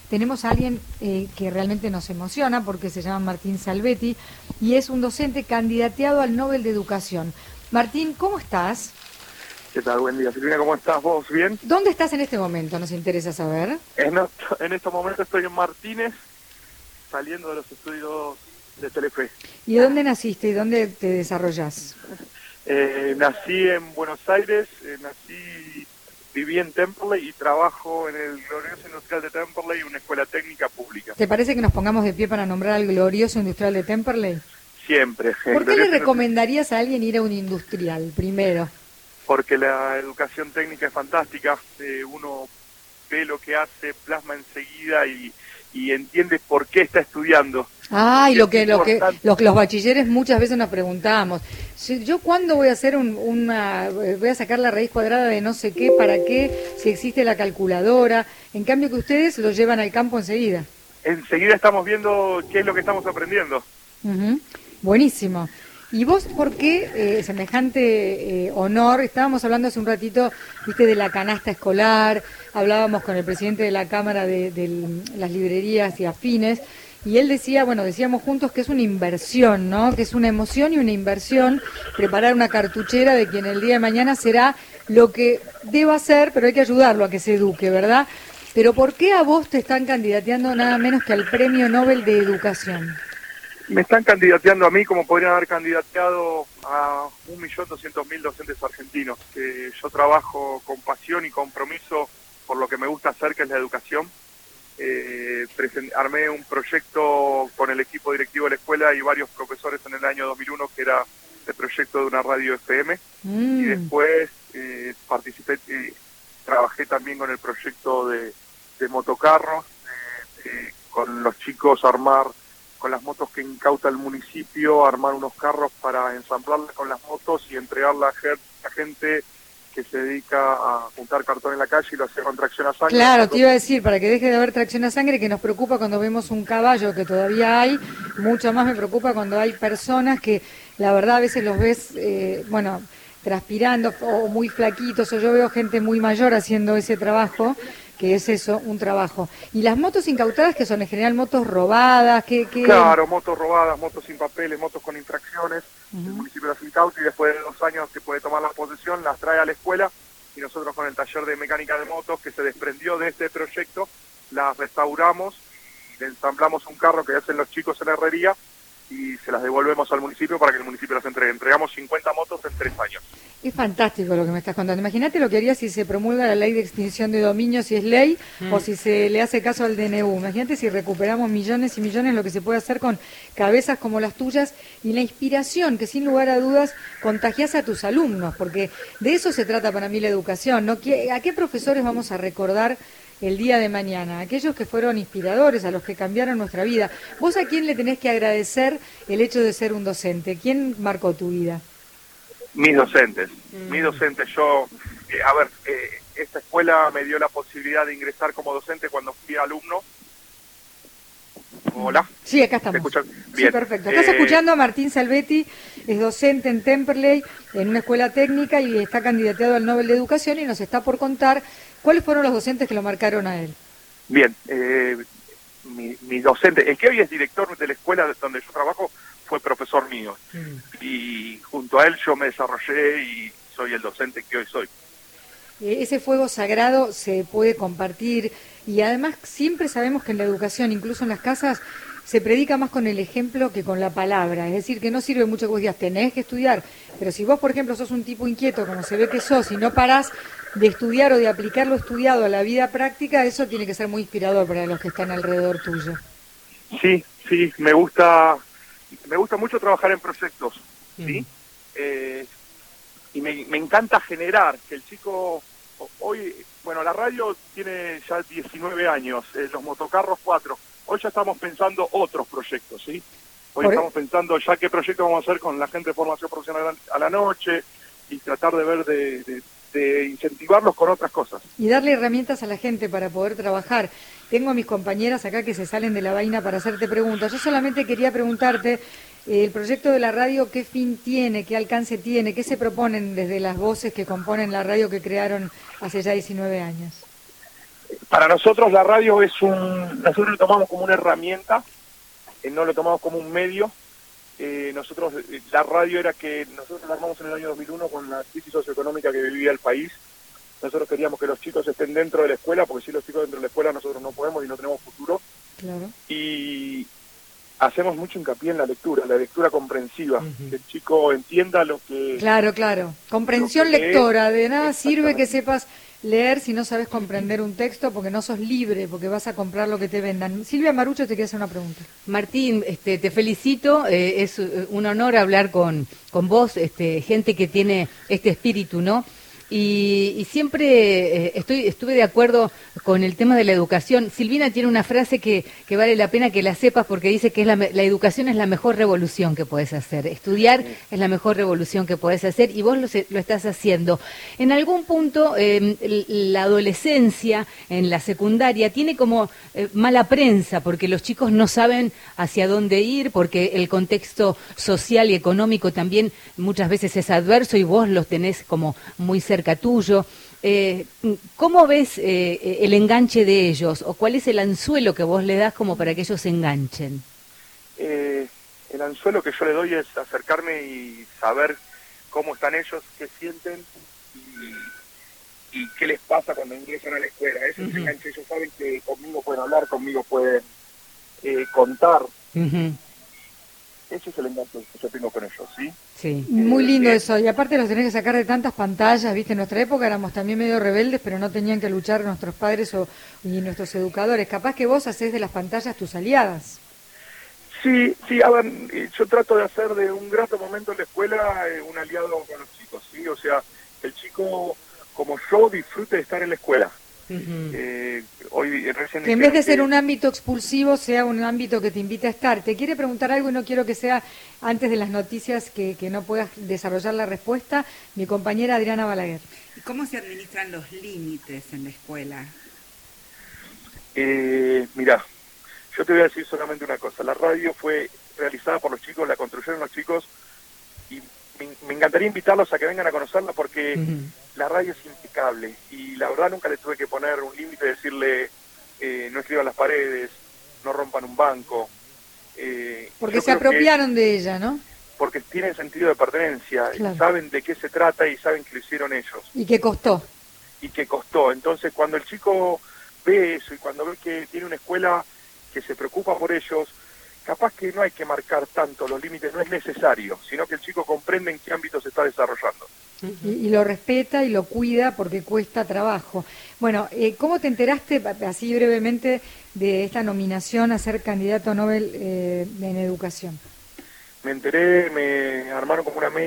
tenemos a alguien que realmente nos emociona porque se llama Martín Salvetti y es un docente candidateado al Nobel de Educación. Martín, ¿cómo estás? ¿Qué tal? Buen día, Silvina, ¿cómo estás vos? ¿Bien? ¿Dónde estás en este momento? Nos interesa saber. En estos momentos estoy en Martínez, saliendo de los estudios de Telefe. ¿Y dónde naciste y dónde te desarrollás? Nací en Buenos Aires, viví en Temperley y trabajo en el glorioso industrial de Temperley, una escuela técnica pública. ¿Te parece que nos pongamos de pie para nombrar al glorioso industrial de Temperley? Siempre. ¿Por qué le recomendarías a alguien ir a un industrial primero? Porque la educación técnica es fantástica, uno ve lo que hace, plasma enseguida y entiende por qué está estudiando. Ah, y lo que los bachilleres muchas veces nos preguntábamos, ¿yo cuándo voy a hacer voy a sacar la raíz cuadrada de no sé qué, para qué, si existe la calculadora? En cambio que ustedes lo llevan al campo enseguida. Enseguida estamos viendo qué es lo que estamos aprendiendo. Buenísimo. ¿Y vos por qué semejante honor? Estábamos hablando hace un ratito, viste, de la canasta escolar, hablábamos con el presidente de la Cámara de las librerías y afines, y él decía, bueno, decíamos juntos que es una inversión, ¿no? Que es una emoción y una inversión preparar una cartuchera de quien el día de mañana será lo que deba ser, pero hay que ayudarlo a que se eduque, ¿verdad? Pero ¿por qué a vos te están candidateando nada menos que al Premio Nobel de Educación? Me están candidateando a mí como podrían haber candidateado a 1.200.000 docentes argentinos, que yo trabajo con pasión y compromiso por lo que me gusta hacer, que es la educación. Armé un proyecto con el equipo directivo de la escuela y varios profesores en el año 2001, que era el proyecto de una radio FM, y después trabajé también con el proyecto de motocarros, con los chicos armar con las motos que incauta el municipio, armar unos carros para ensamblarlas con las motos y entregarla a gente que se dedica a juntar cartón en la calle y lo hace con tracción a sangre. Claro, te iba a decir, para que deje de haber tracción a sangre, que nos preocupa cuando vemos un caballo, que todavía hay, mucho más me preocupa cuando hay personas que la verdad a veces los ves, transpirando o muy flaquitos, o yo veo gente muy mayor haciendo ese trabajo, que es eso, un trabajo. ¿Y las motos incautadas, que son en general motos robadas? Claro, motos robadas, motos sin papeles, motos con infracciones. El municipio las incauta y después de 2 años que puede tomar la posesión, las trae a la escuela y nosotros con el taller de mecánica de motos que se desprendió de este proyecto, las restauramos y le ensamblamos un carro que hacen los chicos en herrería y se las devolvemos al municipio para que el municipio las entregue. Entregamos 50 motos en 3 años. Es fantástico lo que me estás contando. Imagínate lo que haría si se promulga la ley de extinción de dominio, si es ley, o si se le hace caso al DNU. Imagínate si recuperamos millones y millones, lo que se puede hacer con cabezas como las tuyas y la inspiración que sin lugar a dudas contagias a tus alumnos, porque de eso se trata para mí la educación, ¿no? ¿A qué profesores vamos a recordar el día de mañana? Aquellos que fueron inspiradores, a los que cambiaron nuestra vida. ¿Vos a quién le tenés que agradecer el hecho de ser un docente? ¿Quién marcó tu vida? Mis docentes. Yo, esta escuela me dio la posibilidad de ingresar como docente cuando fui alumno. Hola. Sí, acá estamos. ¿Me escuchan? Sí, Bien. perfecto. Estás escuchando a Martín Salvetti, es docente en Temperley, en una escuela técnica y está candidateado al Nobel de Educación y nos está por contar cuáles fueron los docentes que lo marcaron a él. Bien, mi docente, el que hoy es director de la escuela donde yo trabajo, fue profesor mío. Y junto a él yo me desarrollé y soy el docente que hoy soy. Ese fuego sagrado se puede compartir y además siempre sabemos que en la educación, incluso en las casas, se predica más con el ejemplo que con la palabra. Es decir, que no sirve mucho que vos digas, tenés que estudiar. Pero si vos, por ejemplo, sos un tipo inquieto, como se ve que sos, y no parás de estudiar o de aplicar lo estudiado a la vida práctica, eso tiene que ser muy inspirador para los que están alrededor tuyo. Sí, me gusta mucho trabajar en proyectos, ¿sí? Y me encanta generar, que el chico hoy, bueno, la radio tiene ya 19 años, los motocarros 4, hoy ya estamos pensando otros proyectos, ¿sí? Hoy estamos pensando ya qué proyecto vamos a hacer con la gente de formación profesional a la noche y tratar de ver de incentivarlos con otras cosas. Y darle herramientas a la gente para poder trabajar. Tengo a mis compañeras acá que se salen de la vaina para hacerte preguntas. Yo solamente quería preguntarte, el proyecto de la radio, ¿qué fin tiene? ¿Qué alcance tiene? ¿Qué se proponen desde las voces que componen la radio que crearon hace ya 19 años? Para nosotros la radio nosotros lo tomamos como una herramienta, no lo tomamos como un medio. Nosotros, la radio era que nosotros la armamos en el año 2001 con la crisis socioeconómica que vivía el país. Nosotros queríamos que los chicos estén dentro de la escuela, porque si los chicos dentro de la escuela nosotros no podemos y no tenemos futuro. Claro. Y hacemos mucho hincapié en la lectura comprensiva, que el chico entienda lo que... Claro, claro. Comprensión lectora, de nada sirve que sepas leer si no sabes comprender un texto, porque no sos libre, porque vas a comprar lo que te vendan. Silvia Marucho te quiere hacer una pregunta. Martín, te felicito, es un honor hablar con vos, gente que tiene este espíritu, ¿no? Y siempre estuve de acuerdo con el tema de la educación. Silvina tiene una frase que vale la pena que la sepas, porque dice que la educación es la mejor revolución que puedes hacer. Estudiar es la mejor revolución que puedes hacer, y vos lo estás haciendo. En algún punto, la adolescencia en la secundaria tiene como mala prensa, porque los chicos no saben hacia dónde ir, porque el contexto social y económico también muchas veces es adverso y vos los tenés como muy cerca tuyo. ¿Cómo ves el enganche de ellos, o cuál es el anzuelo que vos le das como para que ellos se enganchen? El anzuelo que yo le doy es acercarme y saber cómo están ellos, qué sienten y qué les pasa cuando ingresan a la escuela. Ese es el enganche. Ellos saben que conmigo pueden hablar, conmigo pueden contar. Ese es el enganche que yo tengo con ellos, ¿sí? Sí. Muy lindo eso, y aparte los tenés que sacar de tantas pantallas, ¿viste? En nuestra época éramos también medio rebeldes, pero no tenían que luchar nuestros padres y nuestros educadores. Capaz que vos hacés de las pantallas tus aliadas. Sí, a ver, yo trato de hacer de un grato momento en la escuela un aliado con los chicos, ¿sí? O sea, el chico, como yo, disfrute de estar en la escuela. Hoy recién que en vez de ser un ámbito expulsivo sea un ámbito que te invita a estar. Te quiere preguntar algo y no quiero que sea antes de las noticias que no puedas desarrollar la respuesta, mi compañera Adriana Balaguer. ¿Y cómo se administran los límites en la escuela? Mirá, yo te voy a decir solamente una cosa. La radio fue realizada por los chicos, la construyeron los chicos, y me encantaría invitarlos a que vengan a conocerla, porque la radio es impecable y la verdad nunca le tuve que poner un límite, decirle no escriban las paredes, no rompan un banco. Porque se apropiaron de ella, ¿no? Porque tienen sentido de pertenencia, claro. Saben de qué se trata y saben que lo hicieron ellos. Y que costó. Entonces cuando el chico ve eso y cuando ve que tiene una escuela que se preocupa por ellos, capaz que no hay que marcar tanto los límites, no es necesario, sino que el chico comprende en qué ámbito se está desarrollando. Y lo respeta y lo cuida porque cuesta trabajo. Bueno, ¿cómo te enteraste, así brevemente, de esta nominación a ser candidato a Nobel en educación? Me enteré, me armaron como una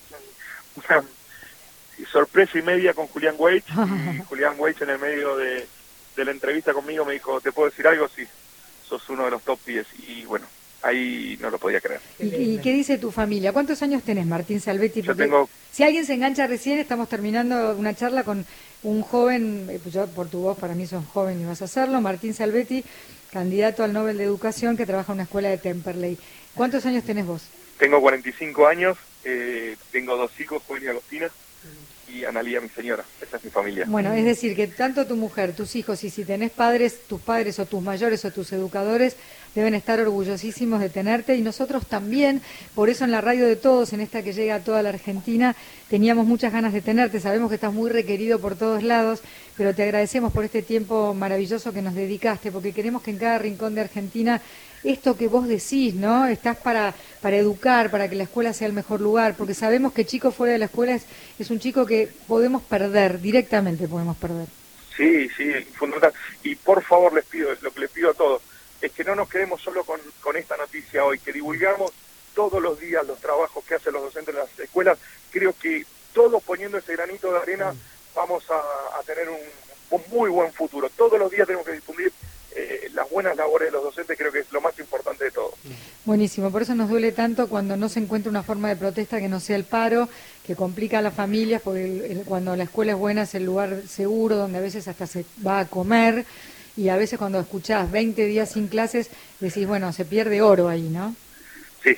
sorpresa y media con Julián Weich, y Julián Weich en el medio de la entrevista conmigo me dijo, ¿te puedo decir algo? Sí, sos uno de los top 10, y bueno, ahí no lo podía creer. ¿Y qué dice tu familia? ¿Cuántos años tenés, Martín Salvetti? Yo tengo... Si alguien se engancha recién, estamos terminando una charla con un joven, yo por tu voz para mí sos joven y vas a hacerlo, Martín Salvetti, candidato al Nobel de Educación, que trabaja en una escuela de Temperley. ¿Cuántos años tenés vos? Tengo 45 años, tengo 2 hijos, Juan y Agostina, y Analía, mi señora. Esa es mi familia. Bueno, es decir, que tanto tu mujer, tus hijos, y si tenés padres, tus padres o tus mayores o tus educadores, deben estar orgullosísimos de tenerte, y nosotros también. Por eso en la radio de todos, en esta que llega a toda la Argentina, teníamos muchas ganas de tenerte. Sabemos que estás muy requerido por todos lados, pero te agradecemos por este tiempo maravilloso que nos dedicaste, porque queremos que en cada rincón de Argentina esto que vos decís, ¿no? Estás para educar, para que la escuela sea el mejor lugar, porque sabemos que chico fuera de la escuela es un chico que podemos perder, directamente podemos perder. Sí, fundamental. Y por favor les pido, lo que les pido a todos, es que no nos quedemos solo con esta noticia hoy, que divulgamos todos los días los trabajos que hacen los docentes en las escuelas. Creo que todos poniendo ese granito de arena vamos a tener un muy buen futuro. Todos los días tenemos que difundir las buenas labores de los docentes, creo que es lo más importante de todo. Buenísimo, por eso nos duele tanto cuando no se encuentra una forma de protesta que no sea el paro, que complica a las familias, porque cuando la escuela es buena es el lugar seguro, donde a veces hasta se va a comer, y a veces cuando escuchás 20 días sin clases, decís, bueno, se pierde oro ahí, ¿no? Sí,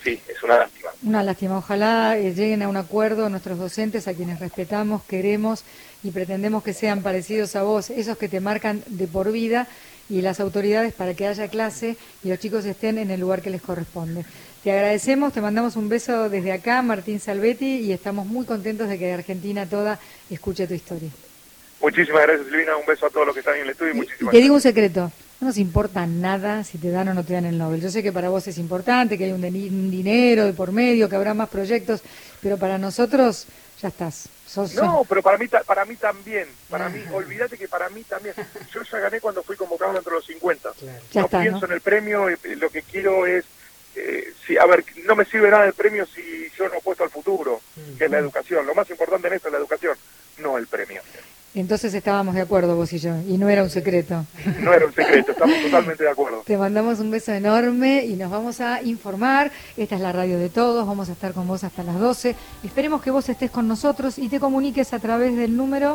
Sí, es una lástima. Una lástima. Ojalá lleguen a un acuerdo nuestros docentes, a quienes respetamos, queremos y pretendemos que sean parecidos a vos, esos que te marcan de por vida, y las autoridades para que haya clase y los chicos estén en el lugar que les corresponde. Te agradecemos, te mandamos un beso desde acá, Martín Salvetti, y estamos muy contentos de que Argentina toda escuche tu historia. Muchísimas gracias, Silvina. Un beso a todos los que están en el estudio y Y muchísimas te digo un gracias. secreto, no nos importa nada si te dan o no te dan el Nobel. Yo sé que para vos es importante, que hay un dinero de por medio, que habrá más proyectos, pero para nosotros ya estás. No, pero para mí también. Para mí, olvídate que para mí también. Yo ya gané cuando fui convocado entre los 50. Ya No está, pienso ¿no? en el premio, lo que quiero es... a ver, no me sirve nada el premio si yo no apuesto al futuro, que es la educación. Lo más importante en esto es la educación, no el premio. Entonces estábamos de acuerdo vos y yo, y no era un secreto. No era un secreto, estamos totalmente de acuerdo. Te mandamos un beso enorme y nos vamos a informar. Esta es la radio de todos, vamos a estar con vos hasta las 12. Esperemos que vos estés con nosotros y te comuniques a través del número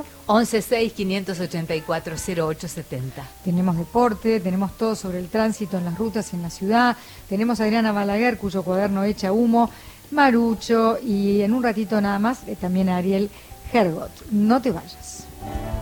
1165840870. Tenemos deporte, tenemos todo sobre el tránsito en las rutas en la ciudad. Tenemos a Adriana Balaguer, cuyo cuaderno echa humo, Marucho y en un ratito nada más también a Ariel Hergot. No te vayas.